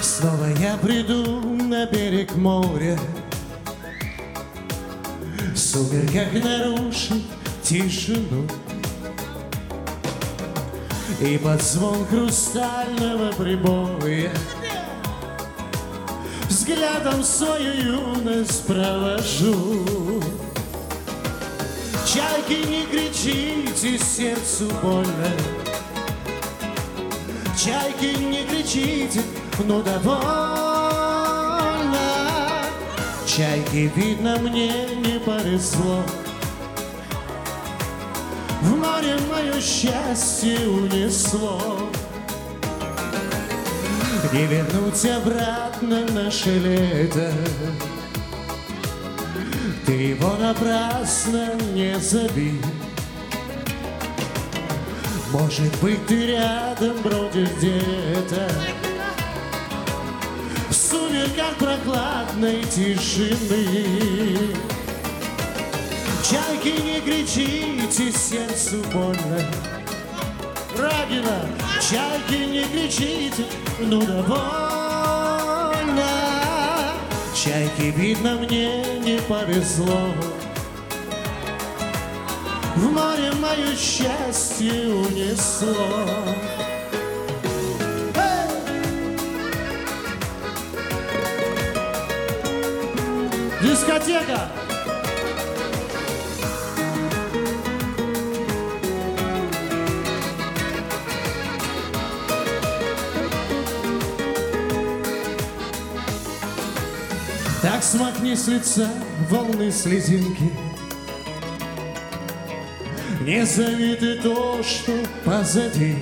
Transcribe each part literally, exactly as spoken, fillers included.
Снова я приду на берег моря, в сумерках нарушить тишину и под звон хрустального прибоя взглядом свою юность провожу. Чайки, не кричите, сердцу больно. Чайки, не кричите, ну довольно. Чайки, видно, мне не повезло. В море мое счастье унесло. Не вернуть обратно наше лето. Ты его напрасно не зови. Может быть, ты рядом бродишь где-то в сумерках прохладной тишины. Чайки, не кричите, сердцу больно. Рагина, чайки, не кричите, ну довольно. Чайки, видно, мне не повезло. В море мое счастье унесло. Дискотека! Так смахни с лица волны слезинки. Не зови ты то, что позади.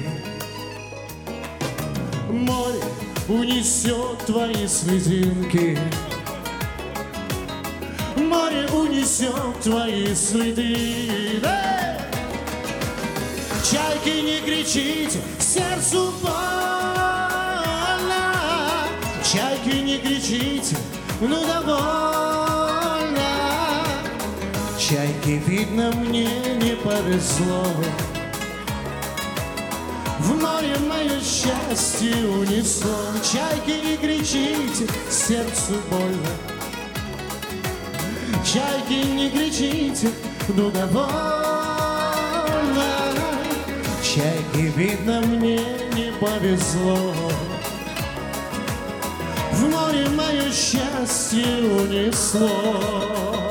Море унесет твои слезинки. Море унесет твои следы. Эй! Чайки, не кричите, сердцу больно. Чайки, не кричите, ну довольно. Чайки, видно, мне не повезло. В море мое счастье унесло. Чайки, не кричите, сердцу больно. Чайки, не кричите, ну довольно. Чайки, видно, мне не повезло. В море мое счастье унесло.